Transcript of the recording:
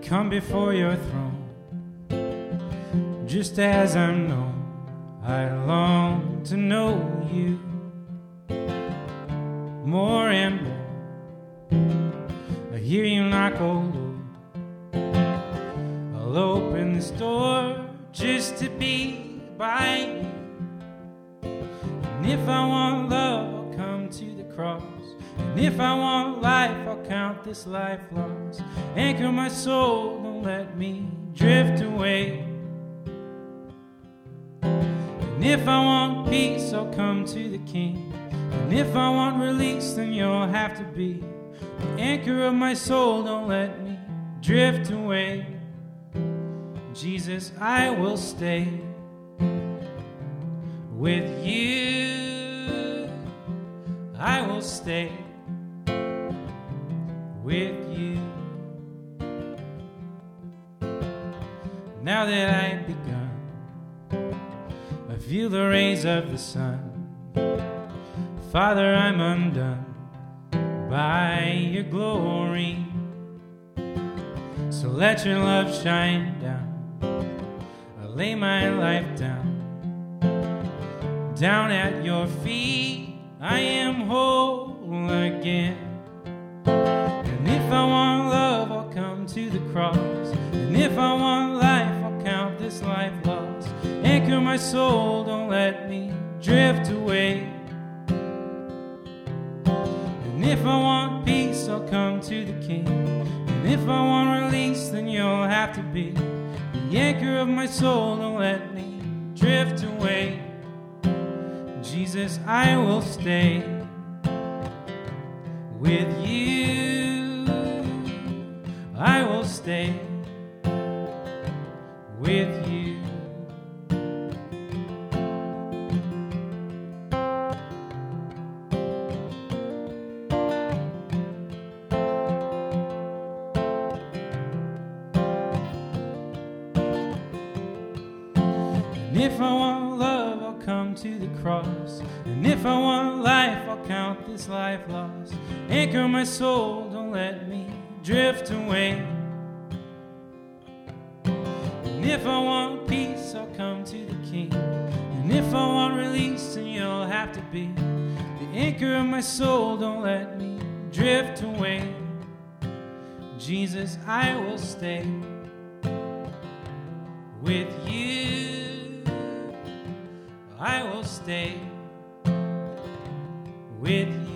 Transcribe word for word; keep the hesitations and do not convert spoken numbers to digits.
come before your throne. Just as I'm known, I long to know you more and more. I hear you knock, oh Lord. I'll open this door just to be by you. And if I want love, I'll come to the cross. And if I want life, I'll count this life lost. Anchor my soul, don't let me drift away. And if I want peace, I'll come to the King. And if I want release, then you'll have to be the anchor of my soul, don't let me drift away. Jesus, I will stay with you. I will stay with you. Now that I've begun, I feel the rays of the sun. Father, I'm undone by your glory. So let your love shine down. I lay my life down, down at your feet. I am whole again. And if I want love, I'll come to the cross. And if I want life, I'll count this life lost. Anchor my soul, don't let me drift away. And if I want peace, I'll come to the King. And if I want release, then you'll have to be the anchor of my soul, don't let me drift away. Jesus, I will stay with you. I will stay with you. And if I want love, I'll come to the cross. And if I want life, I'll count this life lost. Anchor my soul, don't let me drift away. And if I want peace, I'll come to the King. And if I want release, then you'll have to be the anchor of my soul, don't let me drift away. Jesus, I will stay with you. I will stay with you.